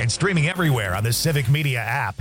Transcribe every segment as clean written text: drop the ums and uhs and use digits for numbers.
and streaming everywhere on the Civic Media app.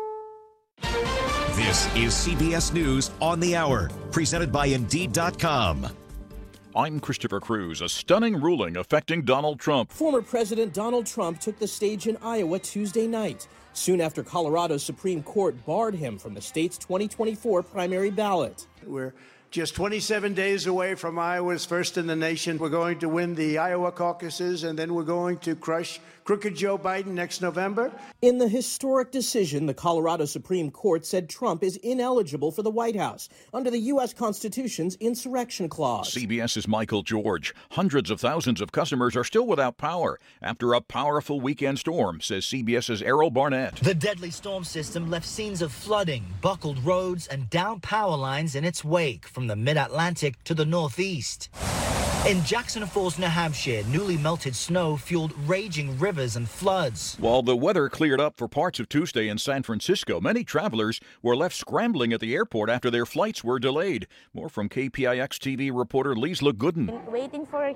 This is CBS News on the Hour, presented by Indeed.com. I'm Christopher Cruz. A stunning ruling affecting Donald Trump. Former President Donald Trump took the stage in Iowa Tuesday night, soon after Colorado's Supreme Court barred him from the state's 2024 primary ballot. We're just 27 days away from Iowa's first in the nation. We're going to win the Iowa caucuses, and then we're going to crush crooked Joe Biden next November. In the historic decision, the Colorado Supreme Court said Trump is ineligible for the White House under the U.S. Constitution's insurrection clause. CBS's Michael George. Hundreds of thousands of customers are still without power after a powerful weekend storm, says CBS's Errol Barnett. The deadly storm system left scenes of flooding, buckled roads, and downed power lines in its wake from the mid-Atlantic to the northeast. In Jackson Falls, New Hampshire, newly melted snow fueled raging rivers and floods. While the weather cleared up for parts of Tuesday in San Francisco, many travelers were left scrambling at the airport after their flights were delayed. More from KPIX TV reporter Liesla Gooden. Waiting for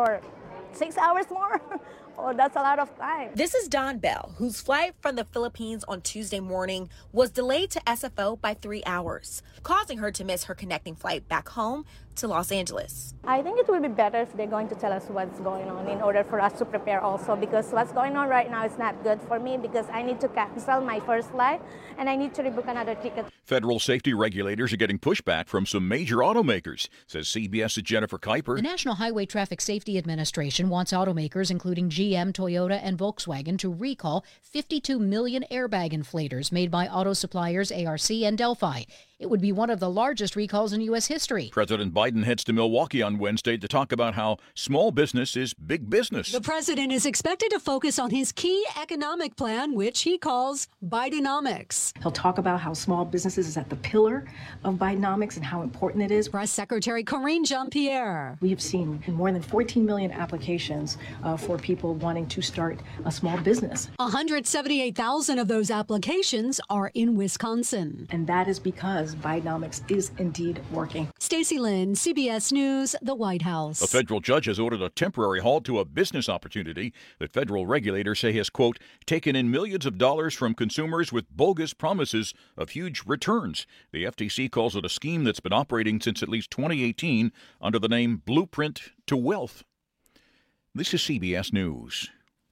6 hours more? Oh, that's a lot of time. This is Dawn Bell, whose flight from the Philippines on Tuesday morning was delayed to SFO by 3 hours, causing her to miss her connecting flight back home to Los Angeles. I think it would be better if they're going to tell us what's going on in order for us to prepare also, because what's going on right now is not good for me because I need to cancel my first flight and I need to rebook another ticket. Federal safety regulators are getting pushback from some major automakers, says CBS's Jennifer Kuiper. The National Highway Traffic Safety Administration wants automakers, including GM, Toyota, and Volkswagen, to recall 52 million airbag inflators made by auto suppliers ARC and Delphi. It would be one of the largest recalls in U.S. history. President Biden heads to Milwaukee on Wednesday to talk about how small business is big business. The president is expected to focus on his key economic plan, which he calls Bidenomics. He'll talk about how small businesses is at the pillar of Bidenomics and how important it is. Press Secretary Karine Jean-Pierre. We have seen more than 14 million applications for people wanting to start a small business. 178,000 of those applications are in Wisconsin. And that is because Bidenomics is indeed working. Stacey Lynn, CBS News, the White House. A federal judge has ordered a temporary halt to a business opportunity that federal regulators say has, quote, taken in millions of dollars from consumers with bogus promises of huge returns. The FTC calls it a scheme that's been operating since at least 2018 under the name Blueprint to Wealth. This is CBS News.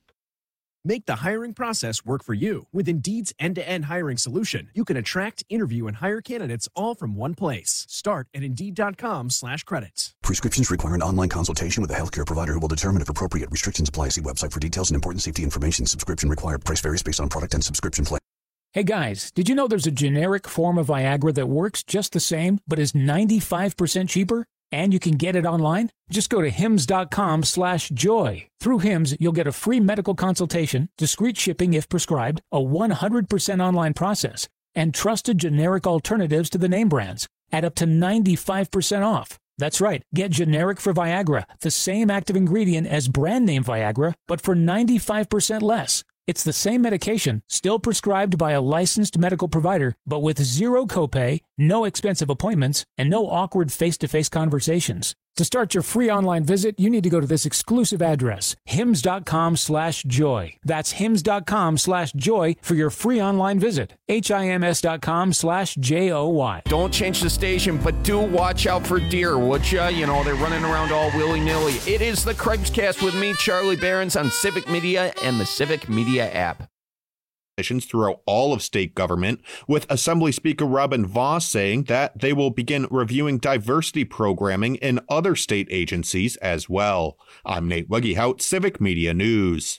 Make the hiring process work for you. With Indeed's end-to-end hiring solution, you can attract, interview, and hire candidates all from one place. Start at Indeed.com/credits. Prescriptions require an online consultation with a healthcare provider who will determine if appropriate. Restrictions apply. See website for details and important safety information. Subscription required. Price varies based on product and subscription plan. Hey guys, did you know there's a generic form of Viagra that works just the same, but is 95% cheaper? And you can get it online? Just go to hims.com/joy. Through Hims, you'll get a free medical consultation, discreet shipping if prescribed, a 100% online process, and trusted generic alternatives to the name brands at up to 95% off. That's right. Get generic for Viagra, the same active ingredient as brand name Viagra, but for 95% less. It's the same medication, still prescribed by a licensed medical provider, but with zero copay, no expensive appointments, and no awkward face-to-face conversations. To start your free online visit, you need to go to this exclusive address, hims.com/joy. That's hims.com/joy for your free online visit. HIMS.com/JOY. Don't change the station, but do watch out for deer, would ya? You know, they're running around all willy-nilly. It is the Craig's-Cast with me, Charlie Behrens, on Civic Media and the Civic Media app. Throughout all of state government, with Assembly Speaker Robin Vos saying that they will begin reviewing diversity programming in other state agencies as well. I'm Nate Weggehout, Civic Media News.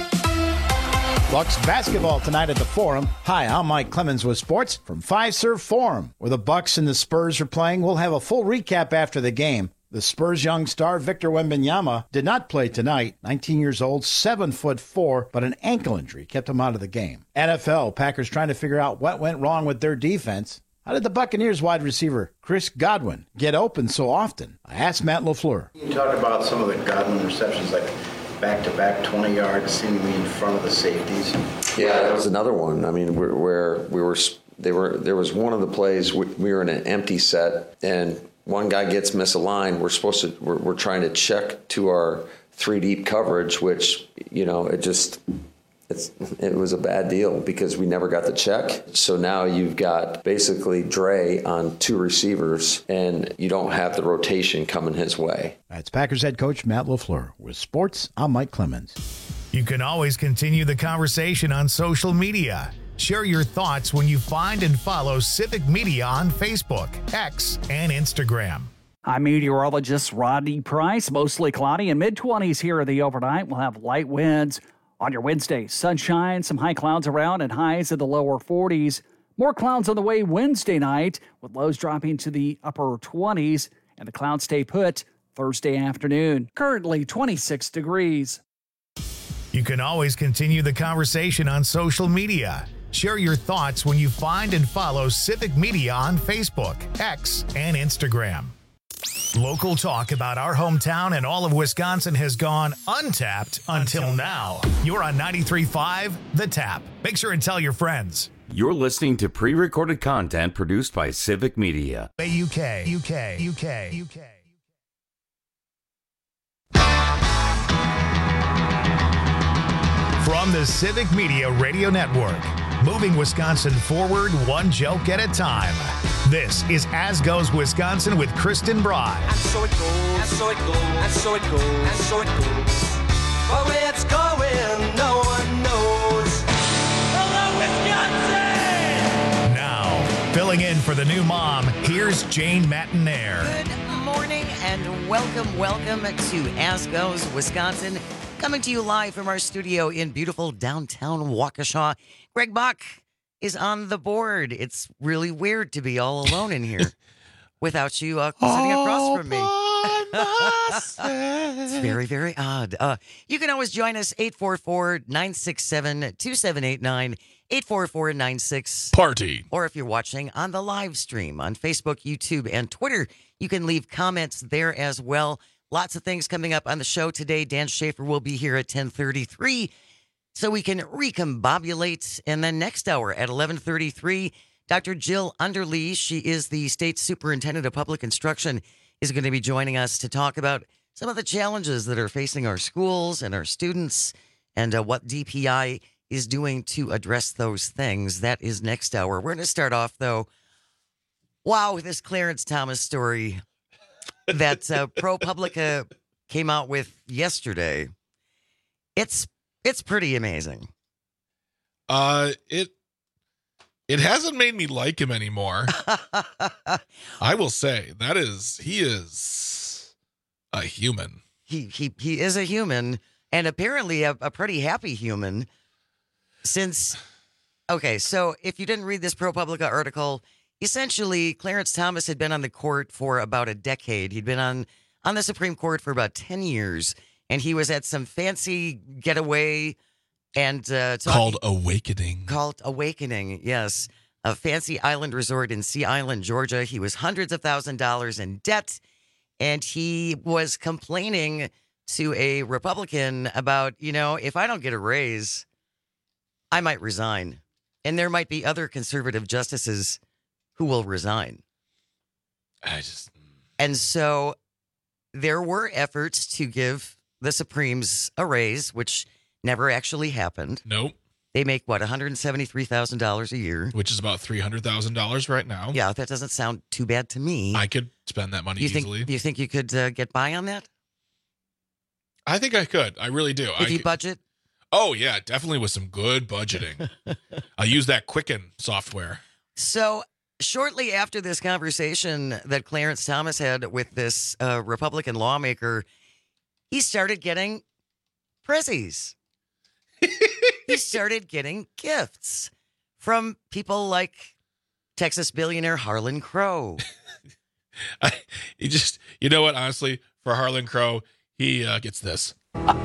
Bucks basketball tonight at the Forum. Hi, I'm Mike Clemens with sports from Fiserv Forum, where the Bucks and the Spurs are playing. We'll have a full recap after the game. The Spurs' young star, Victor Wembanyama, did not play tonight. 19 years old, 7'4", but an ankle injury kept him out of the game. NFL, Packers trying to figure out what went wrong with their defense. How did the Buccaneers wide receiver, Chris Godwin, get open so often? I asked Matt LaFleur. You talk about some of the Godwin receptions, like back-to-back 20 yards, seemingly in front of the safeties. Yeah, that was another one. I mean, there was one of the plays we were in an empty set, and one guy gets misaligned. We're trying to check to our 3 deep coverage, which, you know, it's It was a bad deal because we never got the check. So now you've got basically Dre on 2 receivers, and you don't have the rotation coming his way. That's Packers head coach Matt LaFleur. With sports, I'm Mike Clemens. You can always continue the conversation on social media. Share your thoughts when you find and follow Civic Media on Facebook, X, and Instagram. I'm meteorologist Rodney Price. Mostly cloudy and mid-20s here in the overnight. We'll have light winds. On your Wednesday, sunshine, some high clouds around and highs in the lower 40s. More clouds on the way Wednesday night with lows dropping to the upper 20s, and the clouds stay put Thursday afternoon. Currently 26 degrees. You can always continue the conversation on social media. Share your thoughts when you find and follow Civic Media on Facebook, X, and Instagram. Local talk about our hometown and all of Wisconsin has gone untapped until now. You're on 93.5 The Tap. Make sure and tell your friends. You're listening to pre-recorded content produced by Civic Media. UK. From the Civic Media Radio Network, moving Wisconsin forward one joke at a time. This is As Goes Wisconsin with Kristen Bry. And so it goes, and so it goes, and so it goes, and so it goes. But where it's going, no one knows. Hello, Wisconsin! Now, filling in for the new mom, here's Jane Matinaire. Good morning and welcome to As Goes Wisconsin. Coming to you live from our studio in beautiful downtown Waukesha. Greg Bach is on the board. It's really weird to be all alone in here without you sitting across from me. It's very, very odd. You can always join us, 844-967-2789, 844-96 Party. Or if you're watching on the live stream on Facebook, YouTube, and Twitter, you can leave comments there as well. Lots of things coming up on the show today. Dan Schaefer will be here at 10:33, so we can recombobulate. And then next hour at 11:33, Dr. Jill Underly, she is the state superintendent of public instruction, is going to be joining us to talk about some of the challenges that are facing our schools and our students and what DPI is doing to address those things. That is next hour. We're going to start off, though, with this Clarence Thomas story that ProPublica came out with yesterday. It's pretty amazing. It hasn't made me like him anymore. I will say he is a human. He is a human, and apparently a pretty happy human. So if you didn't read this ProPublica article, essentially, Clarence Thomas had been on the court for about a decade. He'd been on the Supreme Court for about 10 years, and he was at some fancy getaway and called Awakening. Called Awakening, yes. A fancy island resort in Sea Island, Georgia. He was hundreds of thousands of dollars in debt, and he was complaining to a Republican about, if I don't get a raise, I might resign. And there might be other conservative justices who will resign. And so there were efforts to give the Supremes a raise, which never actually happened. Nope. They make, $173,000 a year? Which is about $300,000 right now. Yeah, that doesn't sound too bad to me. I could spend that money easily. Do you think you could get by on that? I think I could. I really do. If you budget? Oh, yeah, definitely with some good budgeting. I'll use that Quicken software. So shortly after this conversation that Clarence Thomas had with this Republican lawmaker, he started getting prezzies. He started getting gifts from people like Texas billionaire Harlan Crow. You know what? Honestly, for Harlan Crow, he gets this.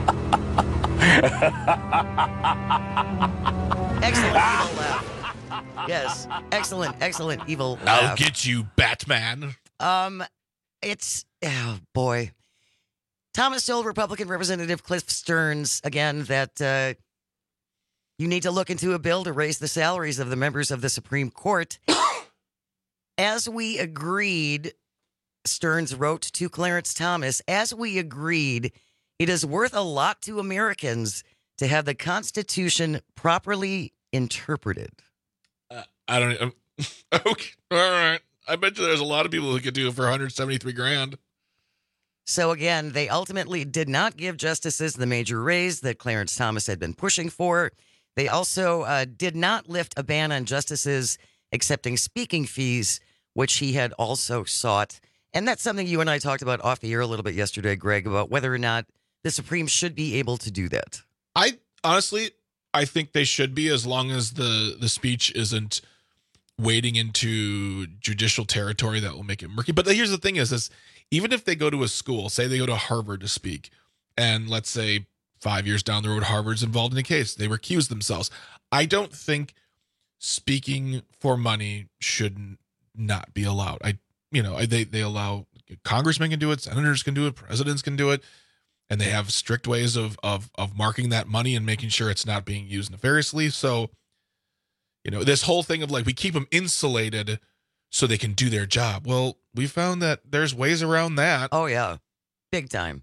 Excellent evil laugh. Yes, excellent evil laugh. I'll get you, Batman. Oh boy. Thomas told Republican Representative Cliff Stearns again that you need to look into a bill to raise the salaries of the members of the Supreme Court. As we agreed, Stearns wrote to Clarence Thomas, as we agreed, it is worth a lot to Americans to have the Constitution properly interpreted. I don't. Okay, all right. I bet you there's a lot of people who could do it for 173 grand. So again, they ultimately did not give justices the major raise that Clarence Thomas had been pushing for. They also did not lift a ban on justices accepting speaking fees, which he had also sought. And that's something you and I talked about off the air a little bit yesterday, Greg, about whether or not the Supreme should be able to do that. I think they should be, as long as the speech isn't wading into judicial territory that will make it murky. But here's the thing is even if they go to a school, say they go to Harvard to speak, and let's say 5 years down the road, Harvard's involved in a case, they recuse themselves. I don't think speaking for money should not be allowed. They allow, congressmen can do it, senators can do it, presidents can do it, and they have strict ways of marking that money and making sure it's not being used nefariously. So, this whole thing of like, we keep them insulated so they can do their job. Well, we found that there's ways around that. Oh, yeah. Big time.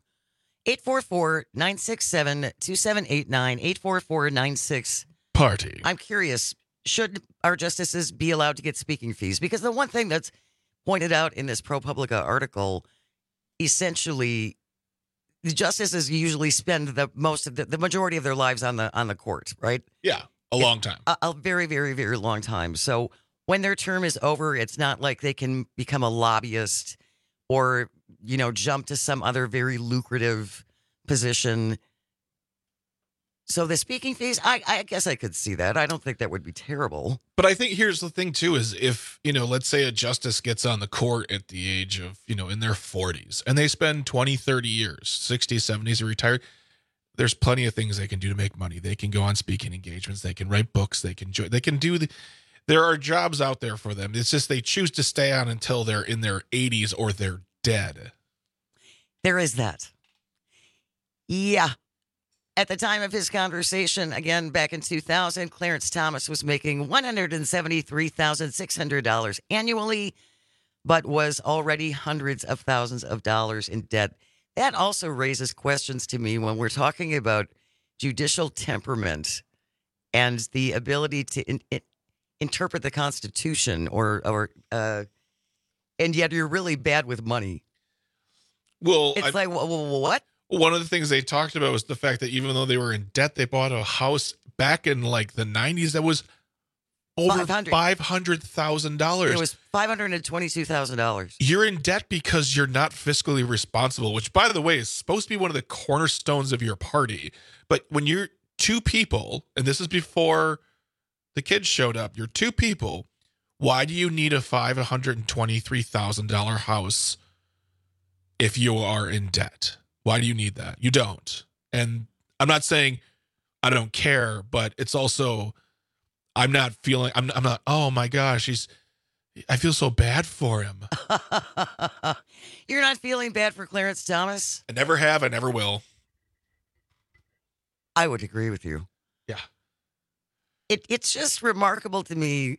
844-967-2789, 844-96. Party. I'm curious, should our justices be allowed to get speaking fees? Because the one thing that's pointed out in this ProPublica article, essentially, the justices usually spend the majority of their lives on the court, right? Yeah, a long time. A very, very, very long time. So when their term is over, it's not like they can become a lobbyist or, jump to some other very lucrative position. So the speaking fees, I guess I could see that. I don't think that would be terrible. But I think here's the thing, too, is if, let's say a justice gets on the court at the age of, in their 40s, and they spend 20, 30 years, 60s, 70s, or retired, there's plenty of things they can do to make money. They can go on speaking engagements. They can write books. They can there are jobs out there for them. It's just they choose to stay on until they're in their 80s or they're dead. There is that. Yeah. At the time of his conversation, again, back in 2000, Clarence Thomas was making $173,600 annually, but was already hundreds of thousands of dollars in debt. That also raises questions to me when we're talking about judicial temperament and the ability to interpret the Constitution, and yet you're really bad with money. Well, it's like, what? One of the things they talked about was the fact that even though they were in debt, they bought a house back in like the 90s that was over $500,000. It was $522,000. You're in debt because you're not fiscally responsible, which, by the way, is supposed to be one of the cornerstones of your party. But when you're two people, and this is before the kids showed up, you're two people, why do you need a $523,000 house if you are in debt? Why do you need that? You don't. And I'm not saying I don't care, but it's also, I'm not, oh my gosh, I feel so bad for him. You're not feeling bad for Clarence Thomas? I never have, I never will. I would agree with you. Yeah. It's just remarkable to me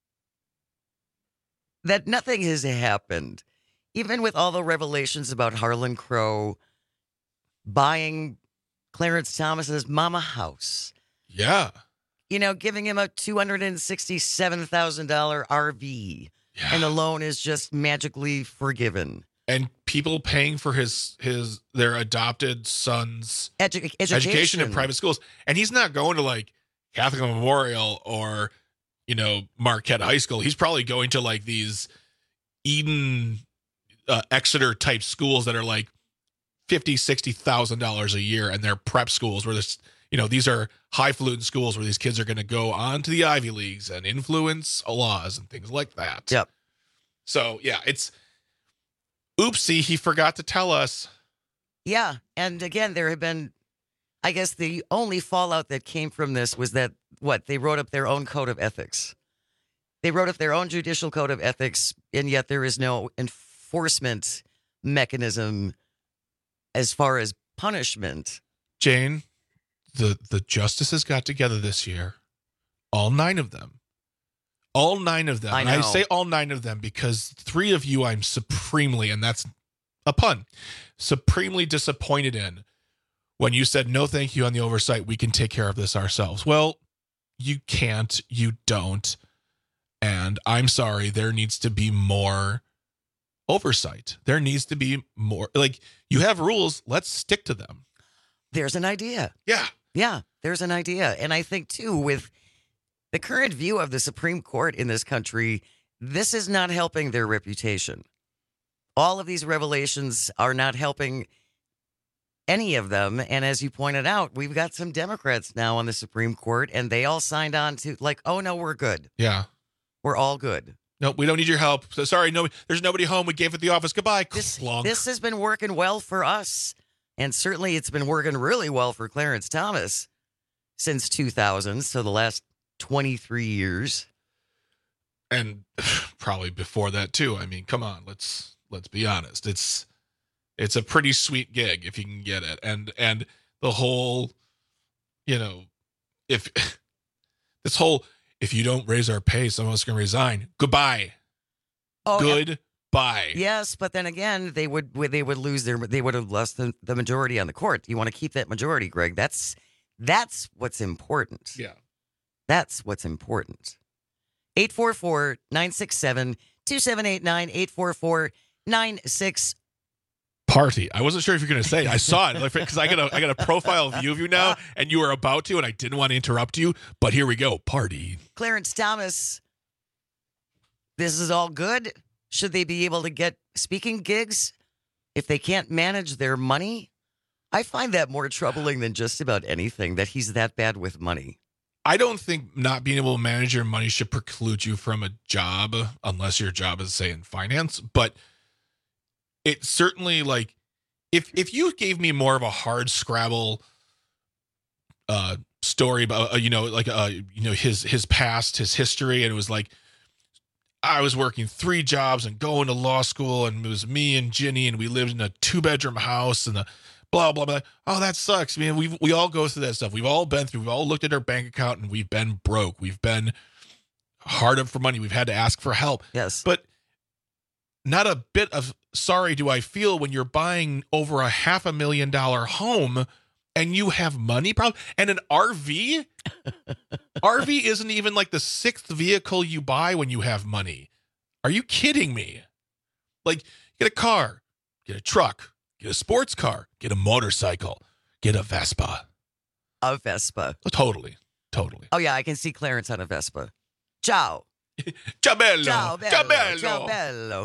that nothing has happened. Even with all the revelations about Harlan Crow buying Clarence Thomas's mama house. Yeah. Giving him a $267,000 RV. Yeah. And the loan is just magically forgiven. And people paying for their adopted son's education in private schools. And he's not going to like Catholic Memorial or, Marquette High School. He's probably going to like these Eden, Exeter type schools that are like $50,000, $60,000 a year, and they're prep schools where this, these are highfalutin schools where these kids are going to go on to the Ivy Leagues and influence laws and things like that. Yep. So yeah, it's oopsie. He forgot to tell us. Yeah. And again, there have been, I guess the only fallout that came from this was that they wrote up their own code of ethics. They wrote up their own judicial code of ethics, and yet there is no enforcement mechanism as far as punishment. Jane, the justices got together this year, all 9 of them. All 9 of them. I know. And I say all 9 of them because 3 of you I'm supremely, and that's a pun, supremely disappointed in, when you said, no, thank you on the oversight, we can take care of this ourselves. Well, you can't, you don't. And I'm sorry, there needs to be more oversight. There needs to be more, like, you have rules, let's stick to them. There's an idea. Yeah. Yeah, there's an idea. And I think, too, with the current view of the Supreme Court in this country, this is not helping their reputation. All of these revelations are not helping any of them. And as you pointed out, we've got some Democrats now on the Supreme Court, and they all signed on to, like, oh, no, we're good. Yeah. We're all good. No, we don't need your help. So sorry, no, there's nobody home. We gave it the office. Goodbye. This has been working well for us. And certainly it's been working really well for Clarence Thomas since 2000, so the last 23 years. And probably before that, too. I mean, come on, let's be honest. It's a pretty sweet gig if you can get it. And the whole, if you don't raise our pay, some of us can resign. Goodbye. Oh, Goodbye. Yes, but then again, they would have lost the majority on the court. You want to keep that majority, Greg. That's what's important. Yeah. That's what's important. 844-967-2789, 844-96. Party. I wasn't sure if you're going to say it. I saw it because I got a profile view of you now, and you were about to, and I didn't want to interrupt you, but here we go. Party. Clarence Thomas, this is all good. Should they be able to get speaking gigs if they can't manage their money? I find that more troubling than just about anything, that he's that bad with money. I don't think not being able to manage your money should preclude you from a job unless your job is, say, in finance. But it certainly, like, if you gave me more of a hard Scrabble story about, his past, his history, and it was like, I was working 3 jobs and going to law school, and it was me and Ginny, and we lived in a 2-bedroom house, and the blah, blah, blah. Oh, that sucks. I mean, we all go through that stuff. We've all looked at our bank account, and we've been broke. We've been hard up for money. We've had to ask for help. Yes. But not a bit of sorry do I feel when you're buying over $500,000 home and you have money problem. And an RV? RV isn't even like the 6th vehicle you buy when you have money. Are you kidding me? Like, get a car, get a truck, get a sports car, get a motorcycle, get a Vespa. A Vespa. Oh, totally. Oh, yeah, I can see Clarence on a Vespa. Ciao. Ciao bello. Ciao bello. Ciao bello.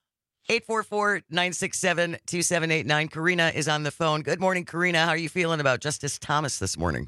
844-967-2789. Karina is on the phone. Good morning, Karina. How are you feeling about Justice Thomas this morning?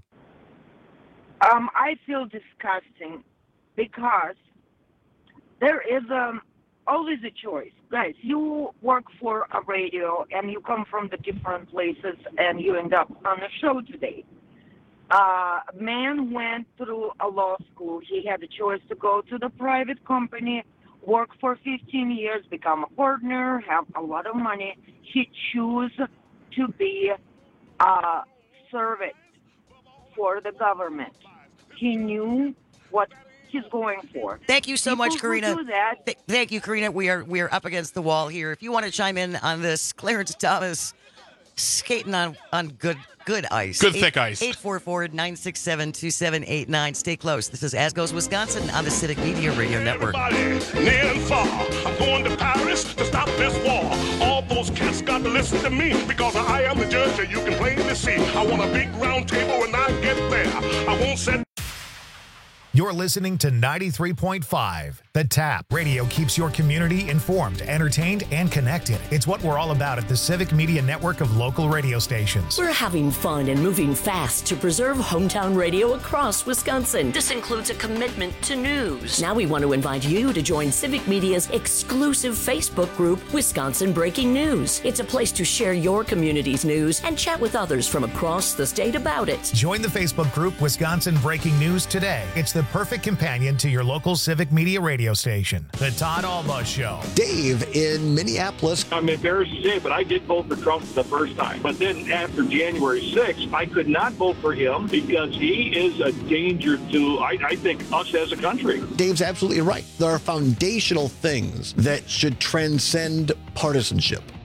I feel disgusting because there is always a choice. Guys, you work for a radio and you come from the different places and you end up on a show today. A man went through a law school. He had a choice to go to the private company, work for 15 years, become a partner, have a lot of money. He chose to be a servant for the government. He knew what he's going for. Thank you so much, Karina. Do that. Thank you, Karina. We are up against the wall here. If you want to chime in on this, Clarence Thomas skating on good ice. Good thick ice. 844-967-2789. Stay close. This is As Goes Wisconsin on the Civic Media Radio Network. Near and far, I'm going to Paris to stop this war. All those cats got to listen to me because I am the judge that you can plainly see. I want a big round table when I get there. I won't set. You're listening to 93.5 The Tap. Radio keeps your community informed, entertained, and connected. It's what we're all about at the Civic Media Network of local radio stations. We're having fun and moving fast to preserve hometown radio across Wisconsin. This includes a commitment to news. Now we want to invite you to join Civic Media's exclusive Facebook group, Wisconsin Breaking News. It's a place to share your community's news and chat with others from across the state about it. Join the Facebook group, Wisconsin Breaking News, today. It's the perfect companion to your local Civic Media radio station. The Todd Alba Show. Dave in Minneapolis. I'm embarrassed to say, but I did vote for Trump the first time. But then after January 6th, I could not vote for him because he is a danger to, I think, us as a country. Dave's absolutely right. There are foundational things that should transcend partisanship.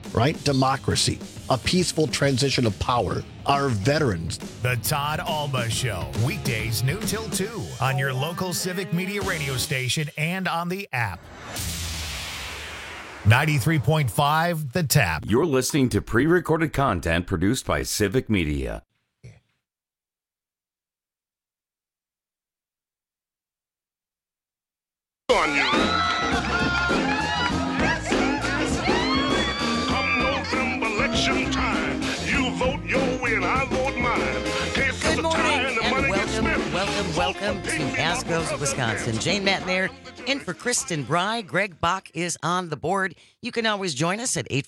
right? Democracy, a peaceful transition of power, our veterans. The Todd Alba Show, weekdays noon till 2 on your local Civic Media radio station and on the app. 93.5 The Tap. You're listening to pre-recorded content produced by Civic Media. On you. Come November election time, you vote your way and I vote mine. Good morning and welcome to Asco's, Wisconsin. Jane Matnair in for Kristen Bry. Greg Bach is on the board. You can always join us at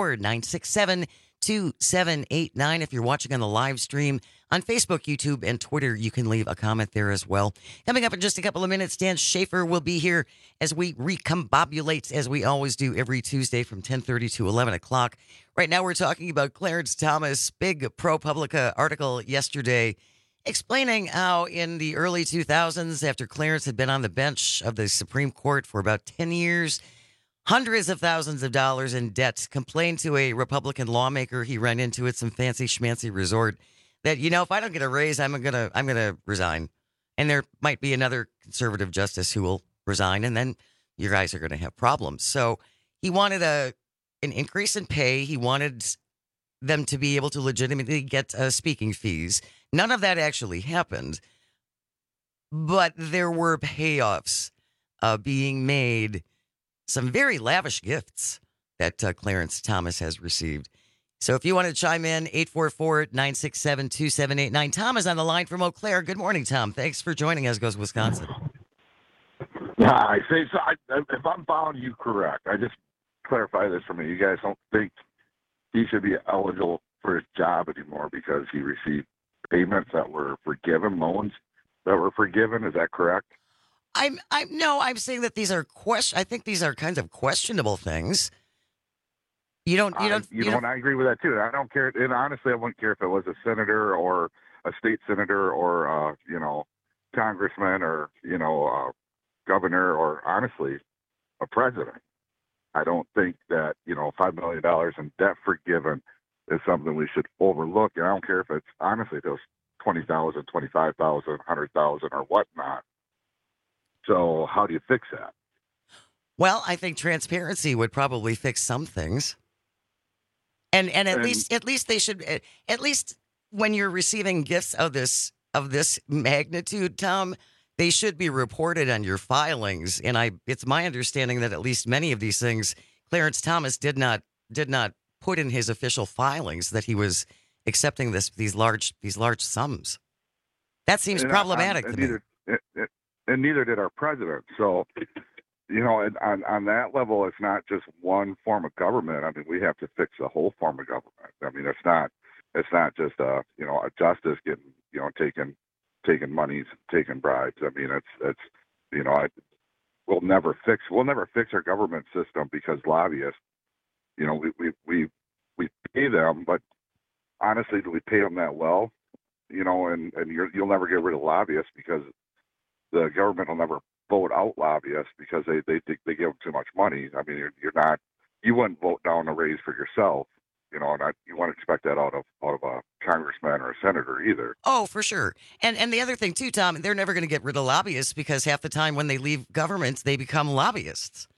844-967-2789. If you're watching on the live stream on Facebook, YouTube, and Twitter, you can leave a comment there as well. Coming up in just a couple of minutes, Dan Schaefer will be here as we recombobulate, as we always do every Tuesday from 10:30 to 11 o'clock. Right now, we're talking about Clarence Thomas' big ProPublica article yesterday explaining how in the early 2000s, after Clarence had been on the bench of the Supreme Court for about 10 years, hundreds of thousands of dollars in debt, complained to a Republican lawmaker he ran into at some fancy schmancy resort that, you know, if I don't get a raise, I'm gonna resign. And there might be another conservative justice who will resign, and then you guys are gonna have problems. So he wanted an increase in pay. He wanted them to be able to legitimately get speaking fees. None of that actually happened, but there were payoffs being made, some very lavish gifts that Clarence Thomas has received. So if you want to chime in, 844-967-2789. Tom is on the line from Eau Claire. Good morning, Tom. Thanks for joining us, Goes Wisconsin. Hi. So if I'm following you correct, I just clarify this for me. You guys don't think he should be eligible for his job anymore because he received payments that were forgiven, loans that were forgiven. Is that correct? I'm saying that these are I think these are kinds of questionable things. I agree with that too. I don't care, and honestly, I wouldn't care if it was a senator or a state senator or congressman or governor or honestly a president. I don't think that $5 million in debt forgiven is something we should overlook. And I don't care if it's honestly those 20,000, 25,000, 100,000 or whatnot. So how do you fix that? Well, I think transparency would probably fix some things. And at least they should, at least when you're receiving gifts of this magnitude, Tom, they should be reported on your filings. And it's my understanding that at least many of these things, Clarence Thomas did not put in his official filings that he was accepting these large sums. That seems problematic to me. And neither did our president. So, on that level, it's not just one form of government. I mean, we have to fix the whole form of government. I mean, it's not just a justice getting taking monies, taking bribes. I mean, we'll never fix our government system because lobbyists. We pay them, but honestly, do we pay them that well? And you'll never get rid of lobbyists because the government will never vote out lobbyists because they give them too much money. I mean, you wouldn't vote down a raise for yourself, and you wouldn't expect that out of a congressman or a senator either. Oh, for sure. And the other thing too, Tom, they're never going to get rid of lobbyists because half the time when they leave government, they become lobbyists.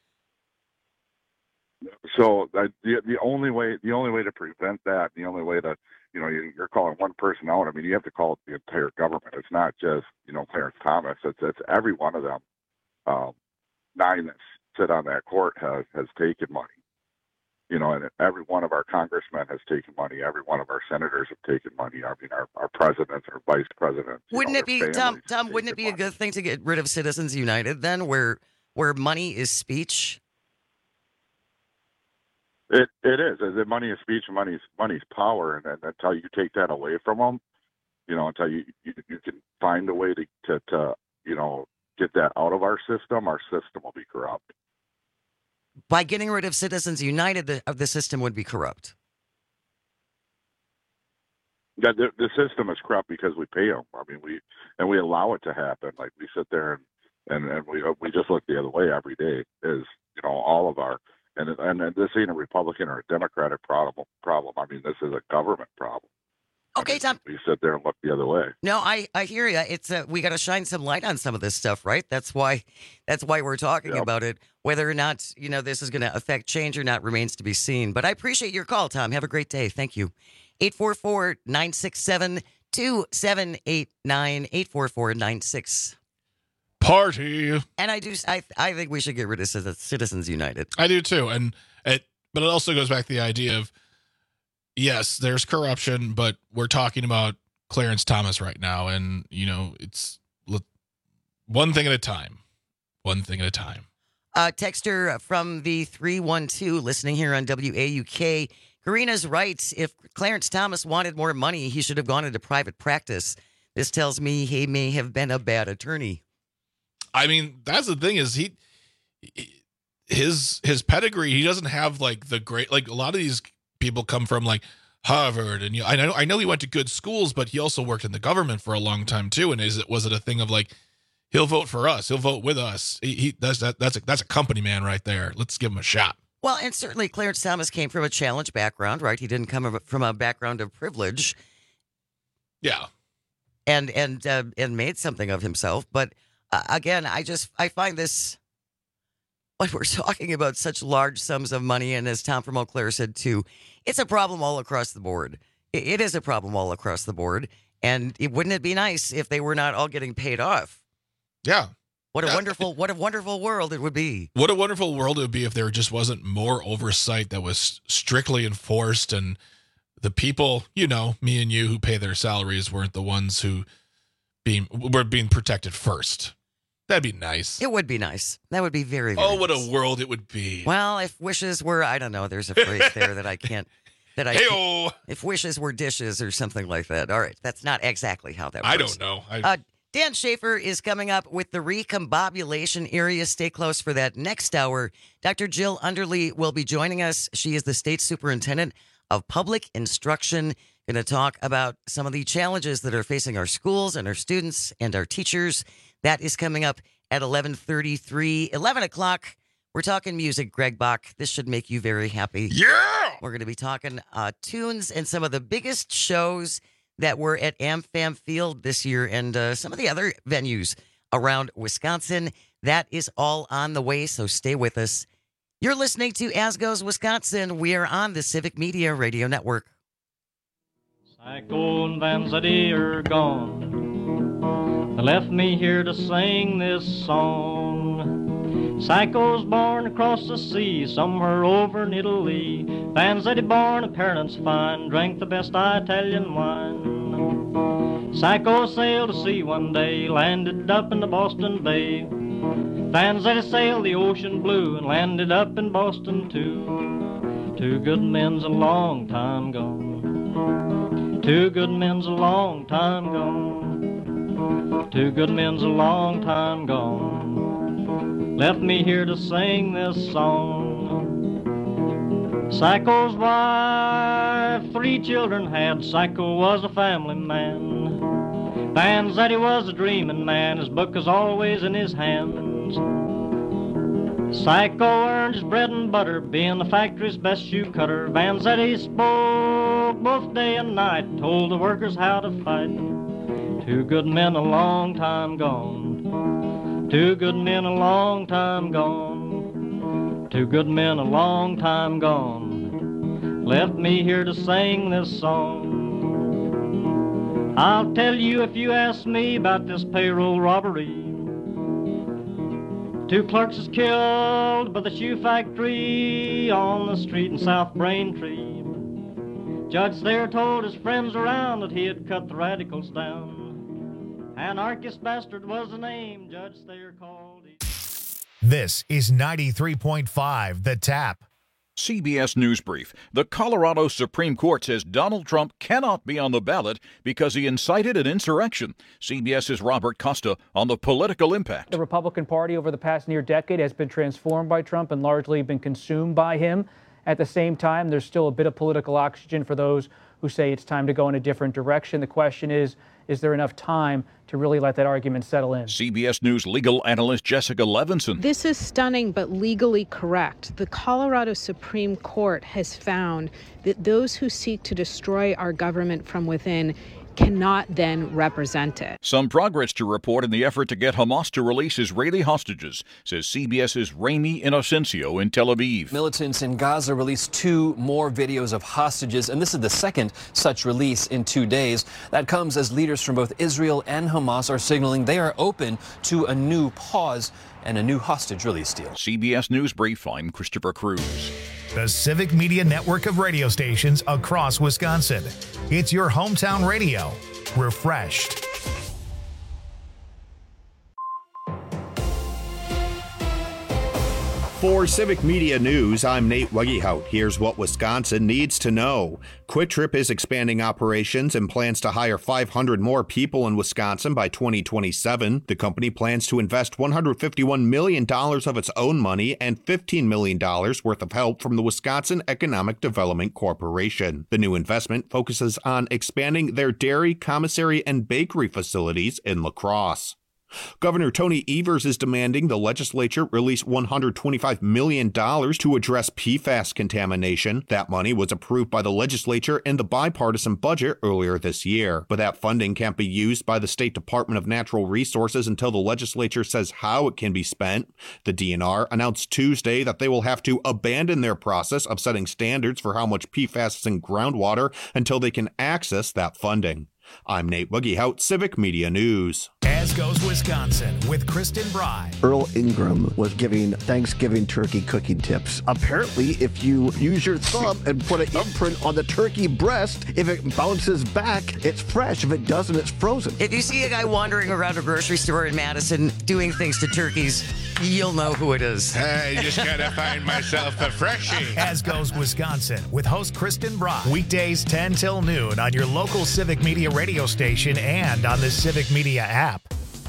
So the only way to prevent that, the only way to, you're calling one person out. I mean, you have to call it the entire government. It's not just, Clarence Thomas. It's every one of them. 9 that sit on that court has taken money. And every one of our congressmen has taken money. Every one of our senators have taken money. I mean, our presidents, our vice presidents. Wouldn't it be, Tom, wouldn't it be a good thing to get rid of Citizens United then, where money is speech? It is. The money is speech, money's power, and until you take that away from them, until you can find a way to get that out of our system will be corrupt. By getting rid of Citizens United, the system would be corrupt. Yeah, the system is corrupt because we pay them. I mean, we allow it to happen. Like we sit there and we just look the other way every day. Is all of our And this ain't a Republican or a Democratic problem. I mean, this is a government problem. Okay, Tom. You sit there and look the other way. No, I hear you. It's we got to shine some light on some of this stuff, right? That's why we're talking about it. Whether or not this is going to affect change or not remains to be seen. But I appreciate your call, Tom. Have a great day. Thank you. 844-967-2789. 844-96. Party. And I think we should get rid of Citizens United. I do too, but it also goes back to the idea of, yes, there's corruption, but we're talking about Clarence Thomas right now, and it's one thing at a time. One thing at a time. Texter from the 312 listening here on WAUK. Karina's right. If Clarence Thomas wanted more money, he should have gone into private practice. This tells me he may have been a bad attorney. I mean, that's the thing is his pedigree. He doesn't have like the great, like a lot of these people come from like Harvard, and I know he went to good schools, but he also worked in the government for a long time too. And was it a thing of like, he'll vote for us, he'll vote with us? That's a company man right there. Let's give him a shot. Well, and certainly Clarence Thomas came from a challenged background, right? He didn't come from a background of privilege. Yeah. And made something of himself. But again, I find this, when we're talking about such large sums of money, and as Tom from Eau Claire said too, it's a problem all across the board. It is a problem all across the board. And wouldn't it be nice if they were not all getting paid off? Yeah. What a wonderful world it would be. What a wonderful world it would be if there just wasn't more oversight that was strictly enforced, and the people, me and you, who pay their salaries weren't the ones who were being protected first. That'd be nice. It would be nice. That would be very, very what nice. A world it would be. Well, if wishes were, I don't know, there's a phrase there that I can't, Hey-o. if wishes were dishes or something like that. All right. That's not exactly how that works. I don't know. Dan Schaefer is coming up with the recombobulation area. Stay close for that next hour. Dr. Jill Underly will be joining us. She is the state superintendent of public instruction. Going to talk about some of the challenges that are facing our schools and our students and our teachers. That is coming up at 11:33, 11 o'clock. We're talking music, Greg Bach. This should make you very happy. Yeah! We're going to be talking tunes and some of the biggest shows that were at AmFam Field this year and some of the other venues around Wisconsin. That is all on the way, so stay with us. You're listening to As Goes Wisconsin. We are on the Civic Media Radio Network. Psycho and Vanzetti are gone. They left me here to sing this song. Psycho's born across the sea, somewhere over in Italy. Vanzetti born of parents fine, drank the best Italian wine. Psycho sailed to sea one day, landed up in the Boston Bay. Vanzetti sailed the ocean blue and landed up in Boston too. Two good men's a long time gone. Two good men's a long time gone. Two good men's a long time gone. Left me here to sing this song. Psycho's wife 3 children had. Psycho was a family man. Vanzetti was a dreaming man. His book is always in his hands. Psycho earned his bread and butter, being the factory's best shoe cutter. Vanzetti spoke both day and night, told the workers how to fight. Two good men a long time gone. Two good men a long time gone. Two good men a long time gone. Left me here to sing this song. I'll tell you if you ask me about this payroll robbery. 2 clerks is killed by the shoe factory on the street in South Braintree. Judge there told his friends around that he had cut the radicals down. Anarchist bastard was the name Judge Thayer called. This is 93.5 The Tap. CBS News Brief. The Colorado Supreme Court says Donald Trump cannot be on the ballot because he incited an insurrection. CBS's Robert Costa on the political impact. The Republican Party over the past near decade has been transformed by Trump and largely been consumed by him. At the same time, there's still a bit of political oxygen for those who say it's time to go in a different direction. The question is Is there enough time to really let that argument settle in? CBS News legal analyst Jessica Levinson. This is stunning but legally correct. The Colorado Supreme Court has found that those who seek to destroy our government from within cannot then represent it. Some progress to report in the effort to get Hamas to release Israeli hostages, says CBS's Rami Inocencio in Tel Aviv. Militants in Gaza released 2 more videos of hostages, and this is the second such release in 2 days. That comes as leaders from both Israel and Hamas are signaling they are open to a new pause and a new hostage release deal. CBS News Brief, I'm Christopher Cruz. The Civic Media network of radio stations across Wisconsin. It's your hometown radio. Refreshed. For Civic Media News, I'm Nate Weggehout. Here's what Wisconsin needs to know. Quick Trip is expanding operations and plans to hire 500 more people in Wisconsin by 2027. The company plans to invest $151 million of its own money and $15 million worth of help from the Wisconsin Economic Development Corporation. The new investment focuses on expanding their dairy, commissary, and bakery facilities in La Crosse. Governor Tony Evers is demanding the legislature release $125 million to address PFAS contamination. That money was approved by the legislature in the bipartisan budget earlier this year. But that funding can't be used by the State Department of Natural Resources until the legislature says how it can be spent. The DNR announced Tuesday that they will have to abandon their process of setting standards for how much PFAS is in groundwater until they can access that funding. I'm Nate Weggehout, Civic Media News. As goes Wisconsin with Kristen Bry. Earl Ingram was giving Thanksgiving turkey cooking tips. Apparently, if you use your thumb and put an imprint on the turkey breast, if it bounces back, it's fresh. If it doesn't, it's frozen. If you see a guy wandering around a grocery store in Madison doing things to turkeys, you'll know who it is. I just gotta find myself a freshie. As goes Wisconsin with host Kristen Bry. Weekdays 10 till noon on your local Civic Media radio station and on the Civic Media app.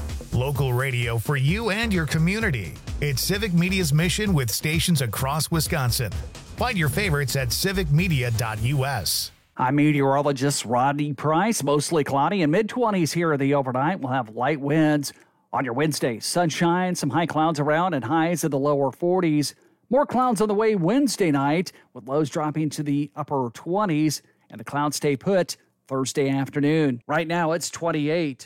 Local radio for you and your community. It's Civic Media's mission with stations across Wisconsin. Find your favorites at civicmedia.us. I'm meteorologist Rodney Price. Mostly cloudy and mid-20s here in the overnight. We'll have light winds. On your Wednesday, sunshine, some high clouds around and highs in the lower 40s. More clouds on the way Wednesday night with lows dropping to the upper 20s and the clouds stay put Thursday afternoon. Right now it's 28.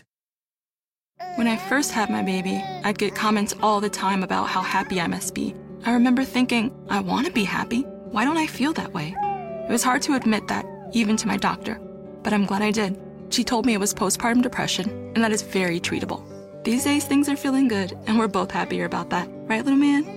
When I first had my baby, I'd get comments all the time about how happy I must be. I remember thinking, I want to be happy. Why don't I feel that way? It was hard to admit that, even to my doctor. But I'm glad I did. She told me it was postpartum depression, and that is very treatable. These days, things are feeling good, and we're both happier about that. Right, little man?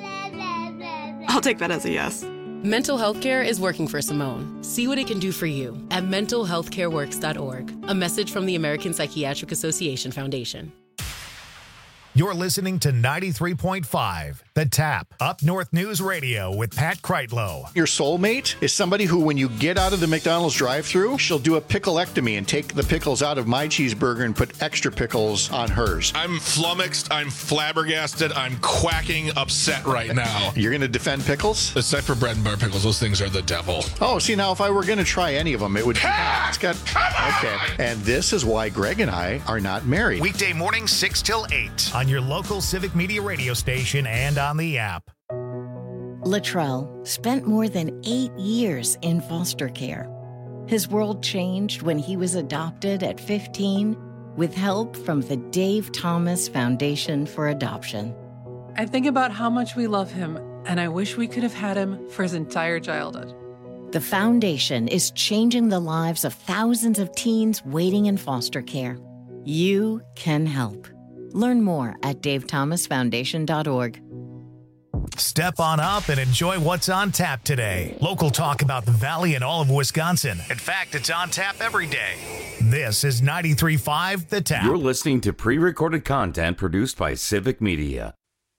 I'll take that as a yes. Mental health care is working for Simone. See what it can do for you at mentalhealthcareworks.org. A message from the American Psychiatric Association Foundation. You're listening to 93.5, The Tap, Up North News Radio with Pat Kreitlow. Your soulmate is somebody who, when you get out of the McDonald's drive-thru, she'll do a pickleectomy and take the pickles out of my cheeseburger and put extra pickles on hers. I'm flummoxed, I'm flabbergasted, I'm quacking upset right now. You're going to defend pickles? Except for bread and butter pickles, those things are the devil. Oh, see, now if I were going to try any of them, it would be... It's got... Okay. And this is why Greg and I are not married. Weekday morning, 6 till 8 on your local Civic Media radio station and on the app. Latrell spent more than 8 years in foster care. His world changed when he was adopted at 15 with help from the Dave Thomas Foundation for Adoption. I think about how much we love him, and I wish we could have had him for his entire childhood. The foundation is changing the lives of thousands of teens waiting in foster care. You can help. Learn more at davethomasfoundation.org. Step on up and enjoy what's on tap today. Local talk about the Valley and all of Wisconsin. In fact, it's on tap every day. This is 93.5 The Tap. You're listening to pre-recorded content produced by Civic Media.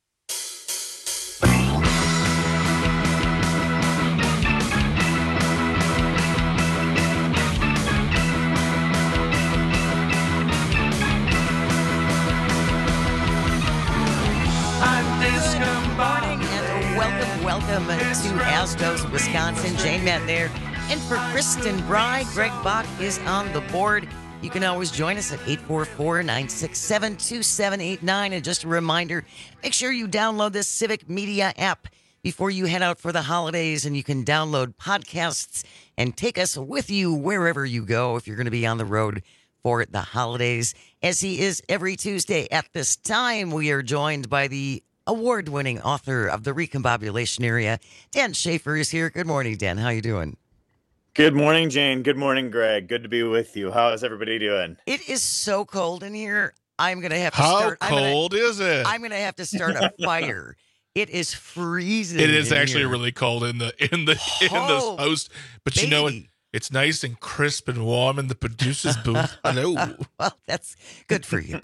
Welcome to As Goes Wisconsin. Jane Matt there. And for Kristen Bry, Greg Bach is on the board. You can always join us at 844-967-2789. And just a reminder, make sure you download this Civic Media app before you head out for the holidays, and you can download podcasts and take us with you wherever you go if you're going to be on the road for the holidays. As he is every Tuesday at this time, we are joined by the award-winning author of The Recombobulation Area. Dan Schaefer is here. Good morning, Dan. How you doing? Good morning, Jane. Good morning, Greg. Good to be with you. How is everybody doing? It is so cold in here. I'm going to have to How start. cold is it? I'm going to have to start a fire. It is freezing. It is in actually here. really cold in this house, but baby. you know what? It's nice and crisp and warm in the producer's booth. Hello. Well, that's good for you.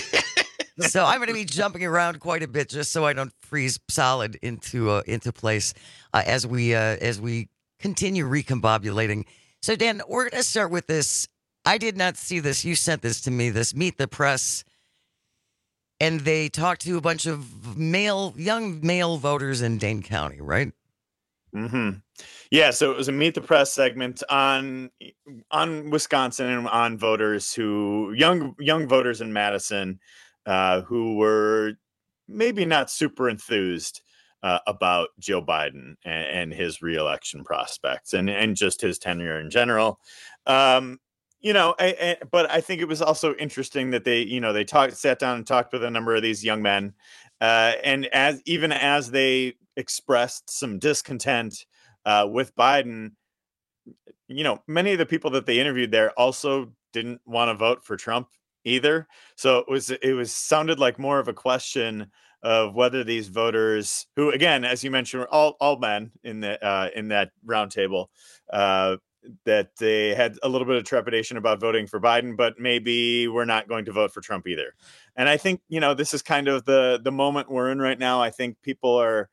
So I'm going to be jumping around quite a bit just so I don't freeze solid into place as we continue recombobulating. So Dan, we're going to start with this. I did not see this. You sent this to me. This Meet the Press, and they talked to a bunch of young male voters in Dane County, right? Mm-hmm. Yeah, so it was a Meet the Press segment on Wisconsin and on voters young voters in Madison who were maybe not super enthused about Joe Biden and his reelection prospects and just his tenure in general. But I think it was also interesting that they sat down and talked with a number of these young men, and as they expressed some discontent with Biden, many of the people that they interviewed there also didn't want to vote for Trump either. So it sounded like more of a question of whether these voters, who again, as you mentioned, were all men in that roundtable, that they had a little bit of trepidation about voting for Biden, but maybe we're not going to vote for Trump either. And I think this is kind of the moment we're in right now. I think people are.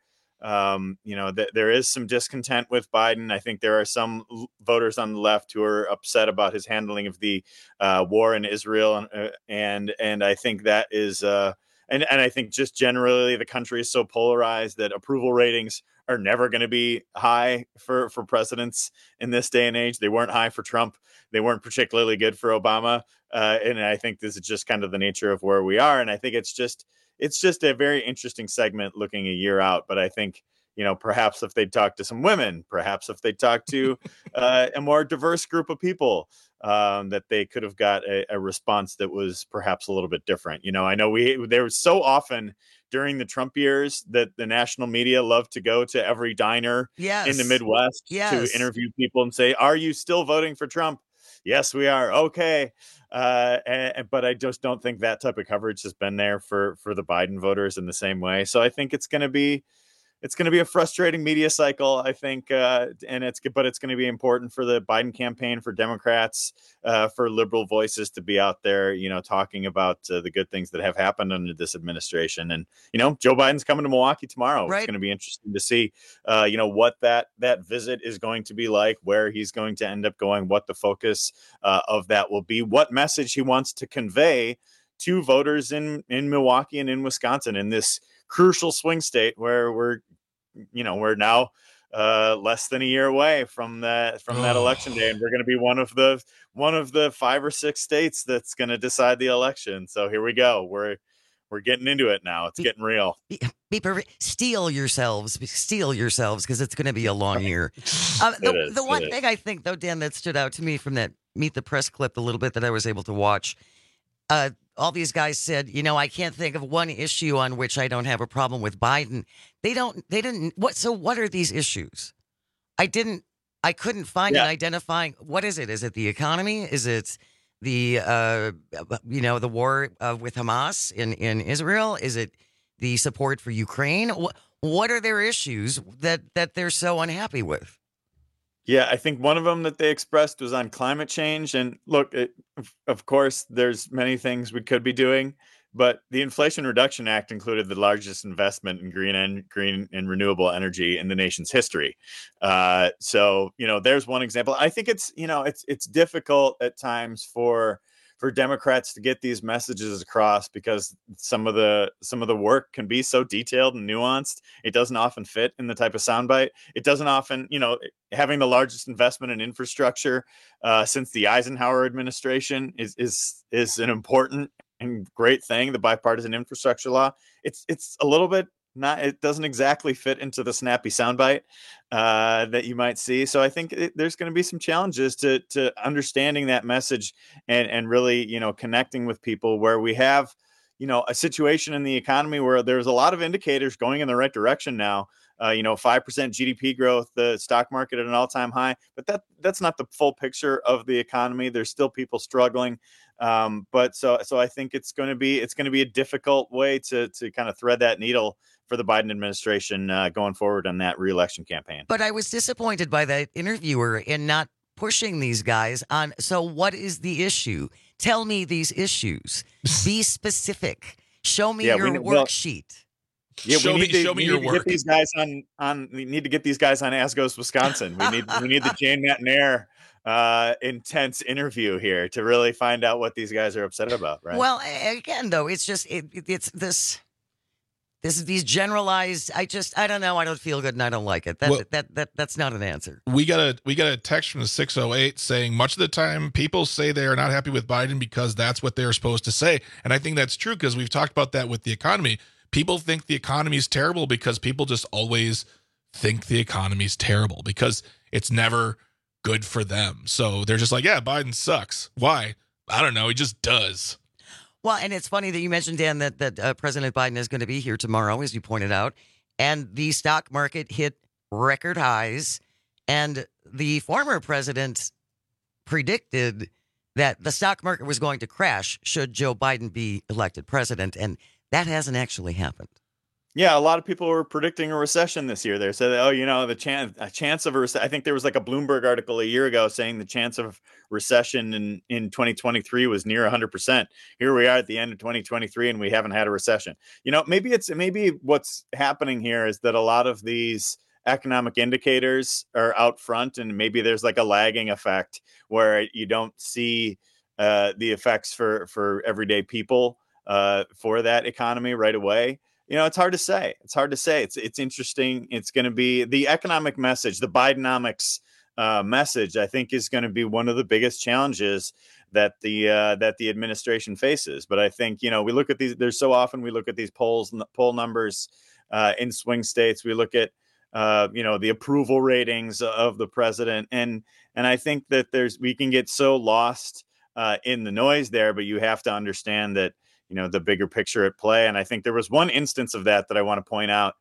There is some discontent with Biden. I think there are some voters on the left who are upset about his handling of the war in Israel, and I think that is, and I think just generally the country is so polarized that approval ratings are never going to be high for presidents in this day and age. They weren't high for Trump. They weren't particularly good for Obama, and I think this is just kind of the nature of where we are. And I think it's just a very interesting segment looking a year out. But I think, perhaps if they'd talk to some women, perhaps if they talk to a more diverse group of people, that they could have got a response that was perhaps a little bit different. I know there was so often during the Trump years that the national media loved to go to every diner in the Midwest to interview people and say, "Are you still voting for Trump?" "Yes, we are." "Okay." But I just don't think that type of coverage has been there for the Biden voters in the same way. So I think it's going to be a frustrating media cycle, I think, but it's going to be important for the Biden campaign, for Democrats, for liberal voices to be out there, talking about the good things that have happened under this administration. And Joe Biden's coming to Milwaukee tomorrow. Right. It's going to be interesting to see, what that visit is going to be like, where he's going to end up going, what the focus of that will be, what message he wants to convey to voters in Milwaukee and in Wisconsin, in this crucial swing state where we're now less than a year away from that election day, and we're going to be one of the 5 or 6 states that's going to decide the election. So here we go. We're getting into it now. It's getting real. Be perfect. Steel yourselves, because it's going to be a long year. The one thing I think, though, Dan, that stood out to me from that Meet the Press clip, a little bit that I was able to watch, all these guys said, I can't think of one issue on which I don't have a problem with Biden. They didn't. What are these issues? I couldn't find an identifying. What is it? Is it the economy? Is it the the war with Hamas in Israel? Is it the support for Ukraine? What are their issues that they're so unhappy with? Yeah, I think one of them that they expressed was on climate change. And look, of course, there's many things we could be doing, but the Inflation Reduction Act included the largest investment in green and renewable energy in the nation's history. So there's one example. I think it's difficult at times for for Democrats to get these messages across, because some of the work can be so detailed and nuanced. It doesn't often fit in the type of soundbite. It doesn't often, having the largest investment in infrastructure since the Eisenhower administration is an important and great thing. The bipartisan infrastructure law. It's a little bit it doesn't exactly fit into the snappy soundbite that you might see. So I think there's going to be some challenges to understanding that message and really, connecting with people, where we have, a situation in the economy where there's a lot of indicators going in the right direction now. 5% GDP growth, the stock market at an all-time high, but that's not the full picture of the economy. There's still people struggling. But so I think it's going to be a difficult way to kind of thread that needle for the Biden administration going forward on that re-election campaign. But I was disappointed by that interviewer in not pushing these guys on. So what is the issue? Tell me these issues. Be specific. Show me your worksheet. Yeah, show me your work. Get these guys we need to get these guys on As Goes Wisconsin. We need the Jane Matenaer intense interview here to really find out what these guys are upset about, right? Well, again, though, it's just it's these generalized. I don't know. I don't feel good, and I don't like it. That's not an answer. We got a text from the 608 saying much of the time people say they are not happy with Biden because that's what they're supposed to say, and I think that's true, because we've talked about that with the economy. People think the economy is terrible because people just always think the economy is terrible because it's never good for them. So they're just like, yeah, Biden sucks. Why? I don't know. He just does. Well, and it's funny that you mentioned, Dan, that President Biden is going to be here tomorrow, as you pointed out, and the stock market hit record highs, and the former president predicted that the stock market was going to crash should Joe Biden be elected president, and that hasn't actually happened. Yeah, a lot of people were predicting a recession this year. They said, a chance of a recession. I think there was like a Bloomberg article a year ago saying the chance of recession in 2023 was near 100%. Here we are at the end of 2023, and we haven't had a recession. Maybe what's happening here is that a lot of these economic indicators are out front, and maybe there's like a lagging effect where you don't see the effects for everyday people for that economy right away. It's hard to say. It's interesting. It's going to be the economic message, the Bidenomics message, I think, is going to be one of the biggest challenges that the administration faces. But I think, we look at these, there's so often we look at these poll numbers in swing states. We look at, the approval ratings of the president. And I think that we can get so lost in the noise there, but you have to understand that, the bigger picture at play. And I think there was one instance of that I want to point out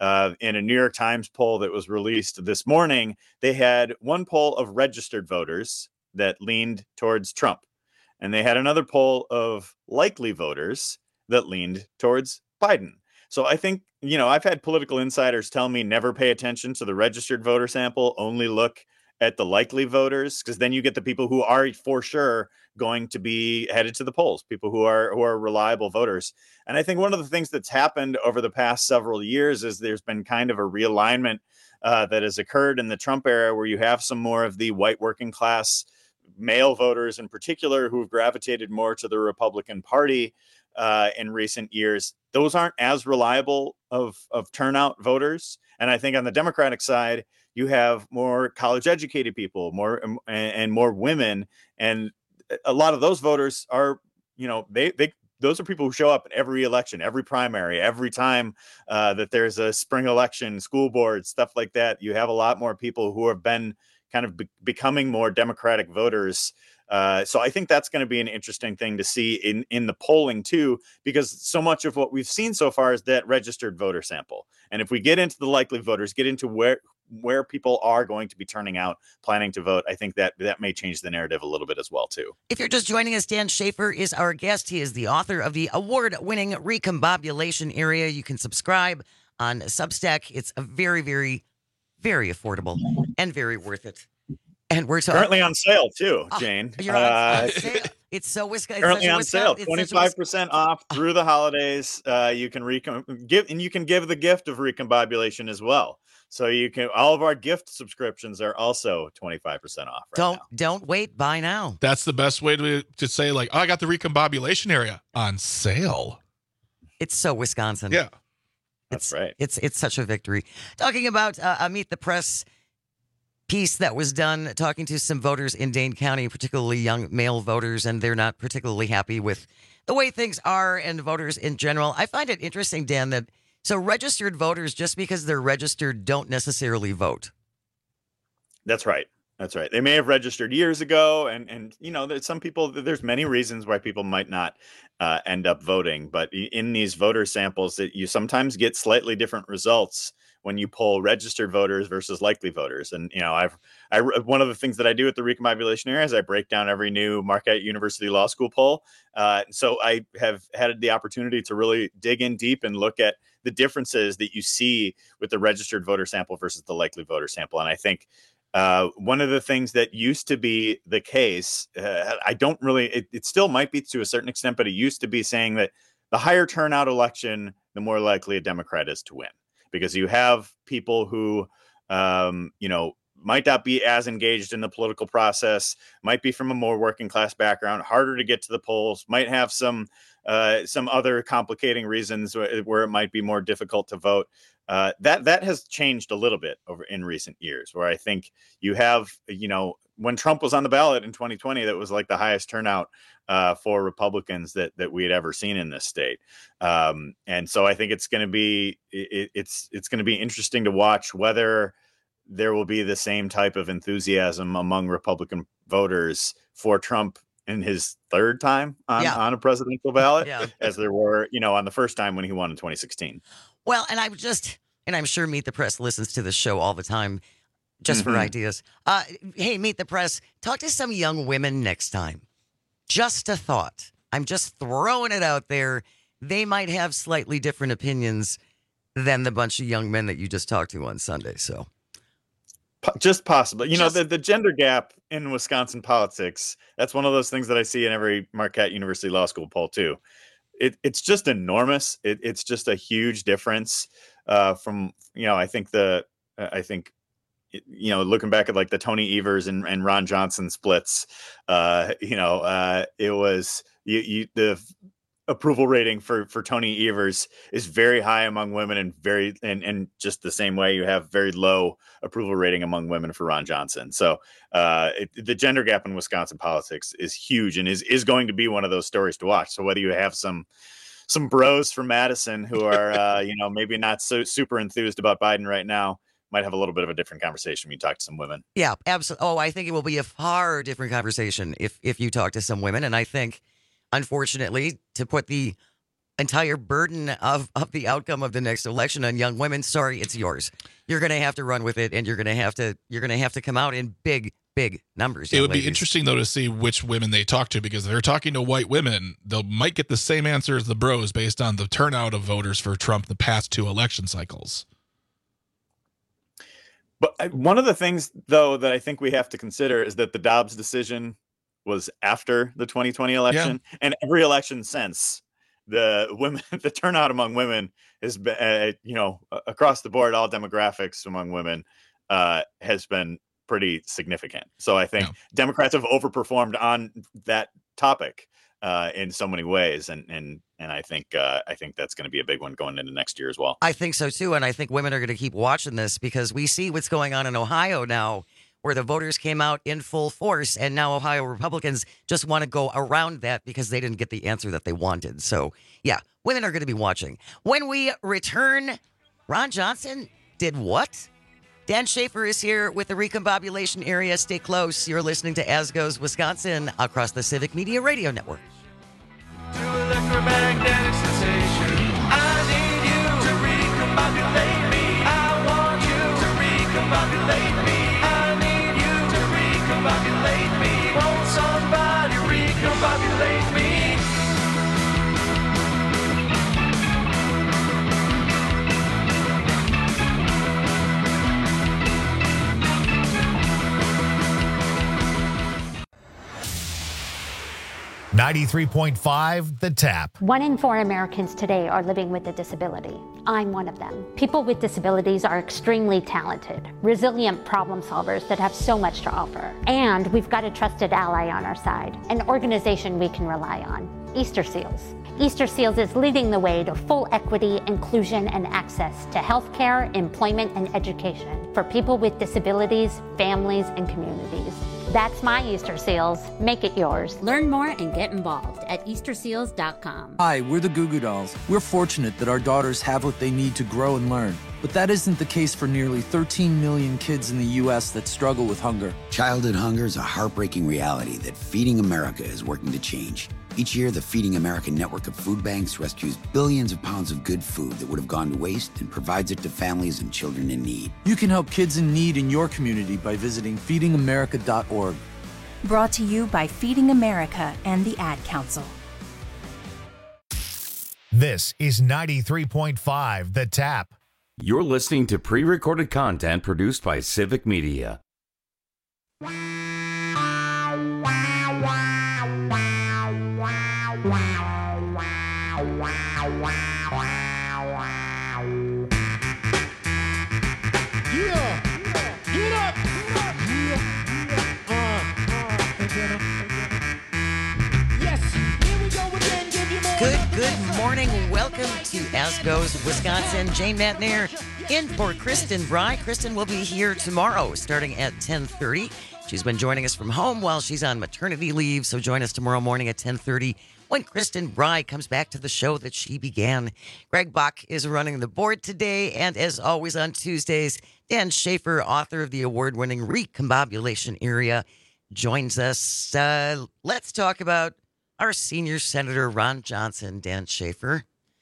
in a New York Times poll that was released this morning. They had one poll of registered voters that leaned towards Trump, and they had another poll of likely voters that leaned towards Biden. So I think, I've had political insiders tell me never pay attention to the registered voter sample, only look at the likely voters, because then you get the people who are for sure going to be headed to the polls, people who are reliable voters. And I think one of the things that's happened over the past several years is there's been kind of a realignment that has occurred in the Trump era, where you have some more of the white working class male voters in particular who've gravitated more to the Republican Party in recent years. Those aren't as reliable of turnout voters. And I think on the Democratic side, you have more college educated people, more women, and a lot of those voters are, those are people who show up at every election, every primary, every time that there's a spring election, school board, stuff like that. You have a lot more people who have been kind of becoming more Democratic voters. So I think that's going to be an interesting thing to see in the polling too, because so much of what we've seen so far is that registered voter sample. And if we get into the likely voters, get into where people are going to be turning out, planning to vote, I think that may change the narrative a little bit as well too. If you're just joining us, Dan Schaefer is our guest. He is the author of the award-winning Recombobulation Area. You can subscribe on Substack. It's a very, very, very affordable and very worth it. And we're currently on sale too, Jane. You're on sale. It's so Wisconsin. Currently on sale, 25% off through the holidays. You can give the gift of recombobulation as well. So you can, all of our gift subscriptions are also 25% off. Don't wait, buy now. That's the best way to say, like, oh, I got the recombobulation area on sale. It's so Wisconsin. Yeah. That's right. It's such a victory. Talking about a Meet the Press piece that was done, talking to some voters in Dane County, particularly young male voters, and they're not particularly happy with the way things are and voters in general. I find it interesting, Dan, that so registered voters, just because they're registered, don't necessarily vote. That's right. That's right. They may have registered years ago, and you know, there's some people. There's many reasons why people might not end up voting, but in these voter samples, that you sometimes get slightly different results when you poll registered voters versus likely voters. And you know, one of the things that I do at the recombobulation area is I break down every new Marquette University Law School poll. So I have had the opportunity to really dig in deep and look at the differences that you see with the registered voter sample versus the likely voter sample. And I think one of the things that used to be the case, I don't really, it still might be to a certain extent, but it used to be saying that the higher turnout election, the more likely a Democrat is to win, because you have people who, you know, might not be as engaged in the political process, might be from a more working class background, harder to get to the polls, might have some other complicating reasons where it might be more difficult to vote. That has changed a little bit over in recent years, where I think you have, you know, when Trump was on the ballot in 2020, that was like the highest turnout for Republicans that we had ever seen in this state. And so I think it's going to be it's going to be interesting to watch whether there will be the same type of enthusiasm among Republican voters for Trump in his third time on a presidential ballot as there were, you know, on the first time when he won in 2016. Well, and I'm sure Meet the Press listens to this show all the time just for ideas. Hey, Meet the Press, talk to some young women next time. Just a thought. I'm just throwing it out there. They might have slightly different opinions than the bunch of young men that you just talked to on Sunday. So just possibly, you know, the gender gap in Wisconsin politics, that's one of those things that I see in every Marquette University Law School poll too. It's just enormous. It's just a huge difference from, you know, I think, you know, looking back at like the Tony Evers and Ron Johnson splits, you know, it was the approval rating for Tony Evers is very high among women and just the same way you have very low approval rating among women for Ron Johnson. So the gender gap in Wisconsin politics is huge and is going to be one of those stories to watch. So whether you have some bros from Madison who are, you know, maybe not so super enthused about Biden right now, might have a little bit of a different conversation when you talk to some women. Yeah, absolutely. Oh, I think it will be a far different conversation if you talk to some women. And I think, unfortunately, to put the entire burden of the outcome of the next election on young women, sorry, it's yours. You're going to have to run with it, and you're going to have to come out in big numbers. It would be interesting, though, to see which women they talk to, because if they're talking to white women, they might get the same answer as the bros based on the turnout of voters for Trump the past two election cycles. But one of the things, though, that I think we have to consider is that the Dobbs decision was after the 2020 election, and every election since, the turnout among women has been, you know, across the board, all demographics among women has been pretty significant. So I think Democrats have overperformed on that topic in so many ways, and I think that's going to be a big one going into next year as well. I think so too, and I think women are going to keep watching this because we see what's going on in Ohio now, where the voters came out in full force, and now Ohio Republicans just want to go around that because they didn't get the answer that they wanted. So, yeah, women are going to be watching. When we return, Ron Johnson did what? Dan Schaefer is here with the recombobulation area. Stay close. You're listening to As Goes Wisconsin across the Civic Media Radio Network. Electromagnetic sensation. I need you to recombobulate me. I want you to recombobulate me. Recombobulate me. Won't somebody recombobulate me? 93.5 The Tap. 1 in 4 Americans today are living with a disability. I'm one of them. People with disabilities are extremely talented, resilient problem solvers that have so much to offer. And we've got a trusted ally on our side, an organization we can rely on, Easter Seals. Easter Seals is leading the way to full equity, inclusion, and access to healthcare, employment, and education for people with disabilities, families, and communities. That's my Easter Seals. Make it yours. Learn more and get involved at EasterSeals.com. Hi, we're the Goo Goo Dolls. We're fortunate that our daughters have what they need to grow and learn. But that isn't the case for nearly 13 million kids in the U.S. that struggle with hunger. Childhood hunger is a heartbreaking reality that Feeding America is working to change. Each year, the Feeding America network of food banks rescues billions of pounds of good food that would have gone to waste and provides it to families and children in need. You can help kids in need in your community by visiting feedingamerica.org. Brought to you by Feeding America and the Ad Council. This is 93.5 The Tap. You're listening to pre-recorded content produced by Civic Media. Good morning. Welcome to As Goes Wisconsin. Jane Matnair in for Kristen Bry. Kristen will be here tomorrow starting at 10:30. She's been joining us from home while she's on maternity leave, so join us tomorrow morning at 10:30 when Kristen Bry comes back to the show that she began. Greg Bach is running the board today, and as always on Tuesdays, Dan Schaefer, author of the award-winning Recombobulation Area, joins us. Let's talk about our senior senator, Ron Johnson. Dan Schaefer.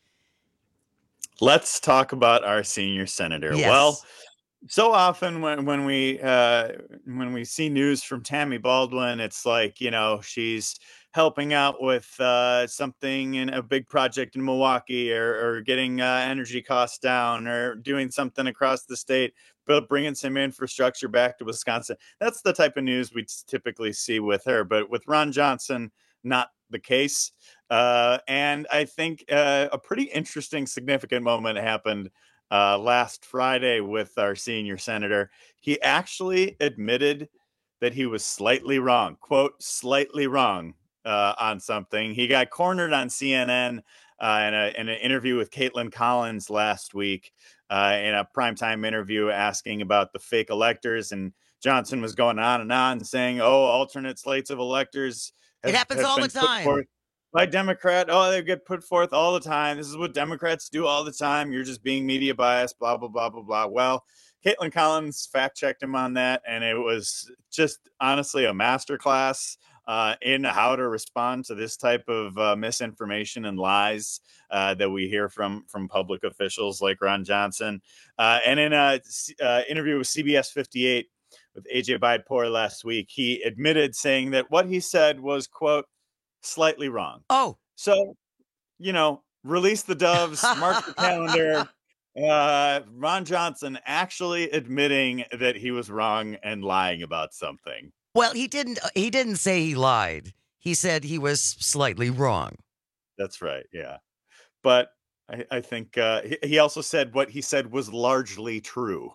Let's talk about our senior senator. Yes. Well, so often when we see news from Tammy Baldwin, it's like, you know, she's helping out with something in a big project in Milwaukee, or getting energy costs down, or doing something across the state, but bringing some infrastructure back to Wisconsin. That's the type of news we typically see with her. But with Ron Johnson, not the case. And I think a pretty interesting, significant moment happened last Friday with our senior senator. He actually admitted that he was slightly wrong, quote, slightly wrong on something. He got cornered on CNN in an interview with Caitlin Collins last week, in a primetime interview asking about the fake electors. And Johnson was going on and on saying, oh, alternate slates of electors. It happens all the time. By Democrat, oh, they get put forth all the time. This is what Democrats do all the time. You're just being media biased, blah, blah, blah, blah, blah. Well, Caitlin Collins fact-checked him on that, and it was just honestly a masterclass in how to respond to this type of misinformation and lies that we hear from public officials like Ron Johnson. And in an interview with CBS 58 with AJ Bidepor last week, he admitted saying that what he said was, quote, slightly wrong. Oh, so, you know, release the doves, mark the calendar. Ron Johnson actually admitting that he was wrong and lying about something. Well, he didn't say he lied. He said he was slightly wrong. That's right. Yeah. But I think he also said what he said was largely true,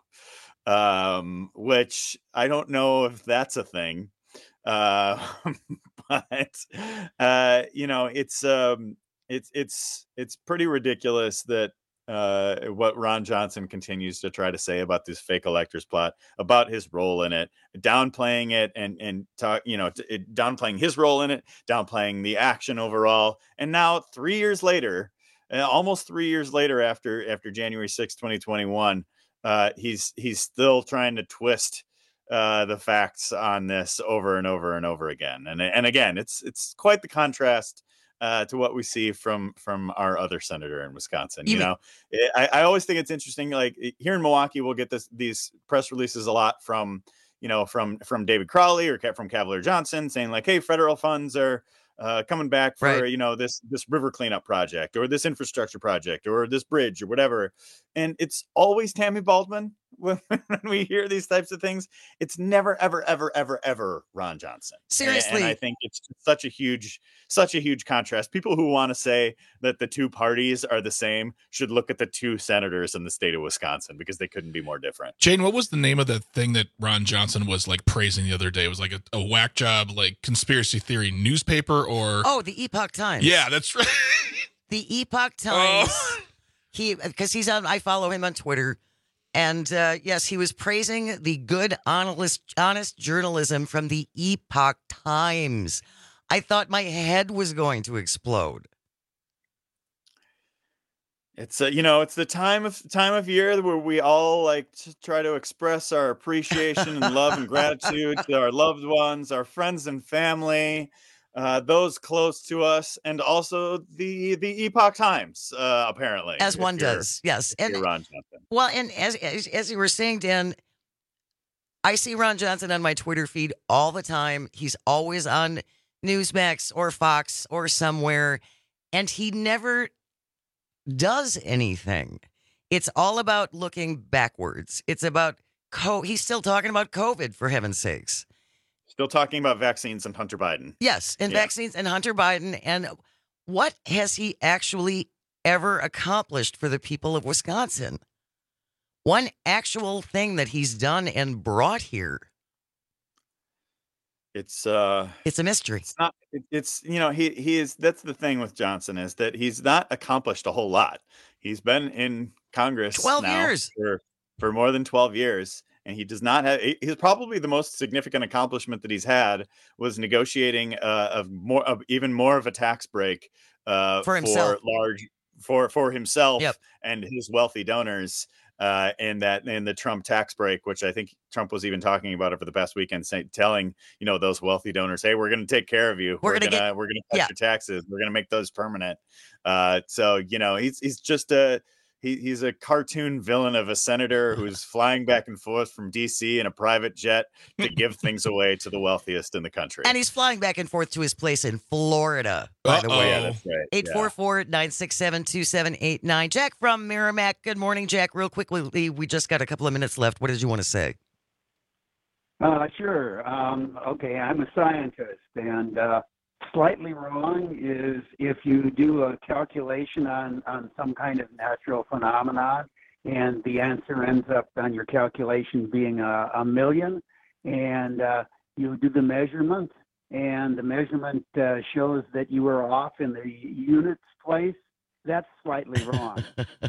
which I don't know if that's a thing. But you know, it's pretty ridiculous that what Ron Johnson continues to try to say about this fake electors plot, about his role in it, downplaying it, and talk, you know, downplaying his role in it, downplaying the action overall. And now 3 years later, almost 3 years later, after January 6, 2021, he's still trying to twist the facts on this over and over and over again. And again, it's quite the contrast to what we see from our other senator in Wisconsin. You know, I always think it's interesting. Like here in Milwaukee, we'll get these press releases a lot from David Crowley or from Cavalier Johnson saying like, hey, federal funds are coming back for, you know, this river cleanup project or this infrastructure project or this bridge or whatever. And it's always Tammy Baldwin when we hear these types of things, it's never, ever, ever, ever, ever Ron Johnson. Seriously. And I think it's such a huge contrast. People who want to say that the two parties are the same should look at the two senators in the state of Wisconsin, because they couldn't be more different. Jane, what was the name of the thing that Ron Johnson was like praising the other day? It was like a whack job, like conspiracy theory newspaper, or the Epoch Times. Yeah, that's right. The Epoch Times. Because I follow him on Twitter. And yes, he was praising the good, honest journalism from the Epoch Times. I thought my head was going to explode. It's it's the time of year where we all like to try to express our appreciation and love and gratitude to our loved ones, our friends and family, those close to us, and also the Epoch Times, apparently. As one does, yes. And Ron Johnson. Well, and as you were saying, Dan, I see Ron Johnson on my Twitter feed all the time. He's always on Newsmax or Fox or somewhere, and he never does anything. It's all about looking backwards. It's about he's still talking about COVID, for heaven's sakes. Still talking about vaccines and Hunter Biden. Yes, and vaccines and Hunter Biden. And what has he actually ever accomplished for the people of Wisconsin? One actual thing that he's done and brought here. It's a mystery. It's not. He is. That's the thing with Johnson, is that he's not accomplished a whole lot. He's been in Congress 12 now years for more than 12 years, and he does not have. He's probably the most significant accomplishment that he's had was negotiating even more of a tax break for himself, for himself and his wealthy donors. In the Trump tax break, which I think Trump was even talking about it for the past weekend, telling those wealthy donors, "Hey, we're going to take care of you. We're going to cut your taxes. We're going to make those permanent." So he's just he's a cartoon villain of a senator who's flying back and forth from DC in a private jet to give things away to the wealthiest in the country. And he's flying back and forth to his place in Florida, by the way. Yeah, that's right. 844-967-2789. Jack from Merrimack. Good morning, Jack. Real quickly, we just got a couple of minutes left. What did you want to say? Sure. Okay, I'm a scientist, and slightly wrong is if you do a calculation on some kind of natural phenomenon and the answer ends up on your calculation being a million, and you do the measurement and the measurement shows that you were off in the units place, that's slightly wrong.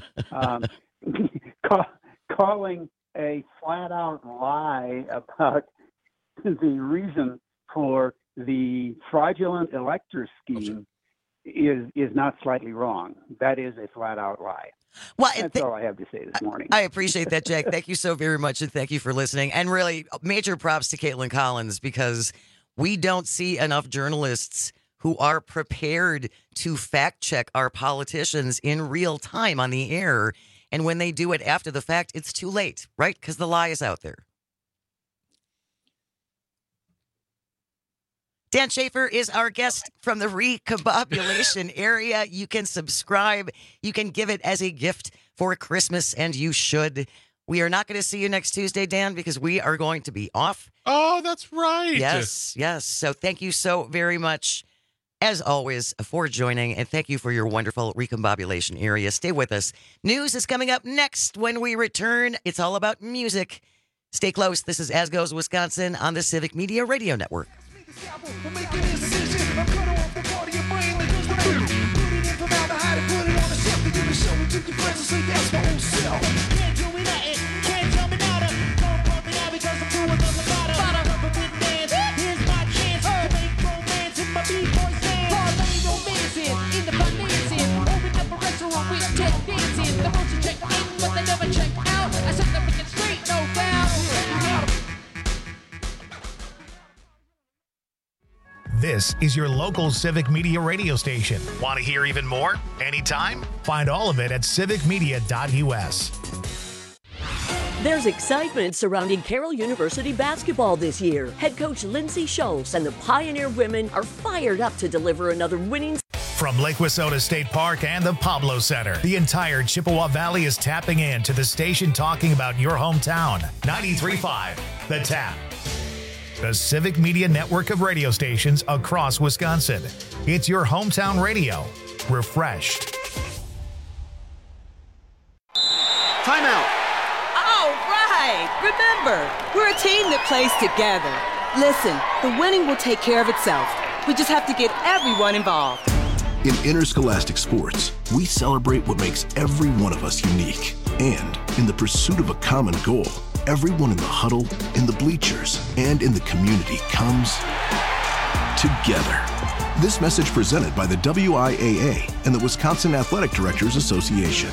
Calling a flat-out lie about the reason for the fraudulent elector scheme is not slightly wrong. That is a flat-out lie. Well, that's all I have to say this morning. I appreciate that, Jack. Thank you so very much, and thank you for listening. And really, major props to Caitlin Collins, because we don't see enough journalists who are prepared to fact-check our politicians in real time on the air. And when they do it after the fact, it's too late, right? Because the lie is out there. Dan Schaefer is our guest from the recombobulation area. You can subscribe. You can give it as a gift for Christmas, and you should. We are not going to see you next Tuesday, Dan, because we are going to be off. Oh, that's right. Yes, yes. So thank you so very much, as always, for joining, and thank you for your wonderful recombobulation area. Stay with us. News is coming up next when we return. It's all about music. Stay close. This is As Goes Wisconsin on the Civic Media Radio Network. I'm making a decision. I'm cutting off the part of your brain that goes right in. Put it in formaldehyde and put it on a shelf. And give it show it to your friends and say that's my own self. Can't do me nothing. Can't tell me nada. Don't pump me out because I'm doing nothing about it. Government dance. Here's my chance to make romance in my B-boy stand. Parlay romancing in the financing. Open up a restaurant with tech dancing. The folks who check in but they never check out. I set the freaking straight, no doubt. This is your local Civic Media radio station. Want to hear even more? Anytime? Find all of it at civicmedia.us. There's excitement surrounding Carroll University basketball this year. Head coach Lindsay Schultz and the Pioneer women are fired up to deliver another winning. From Lake Wissota State Park and the Pablo Center, the entire Chippewa Valley is tapping in to the station talking about your hometown. 93.5, The Tap. The Civic Media network of radio stations across Wisconsin. It's your hometown radio. Refreshed. Timeout. All right. Remember, we're a team that plays together. Listen, the winning will take care of itself. We just have to get everyone involved. In interscholastic sports, we celebrate what makes every one of us unique. And in the pursuit of a common goal, everyone in the huddle, in the bleachers, and in the community comes together. This message presented by the WIAA and the Wisconsin Athletic Directors Association.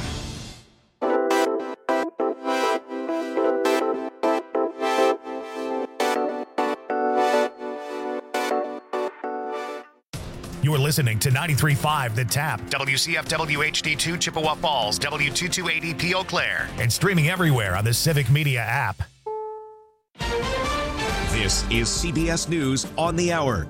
You're listening to 93.5 The Tap, WCFW HD2 Chippewa Falls, W228EP Eau Claire, and streaming everywhere on the Civic Media app. This is CBS News on the Hour.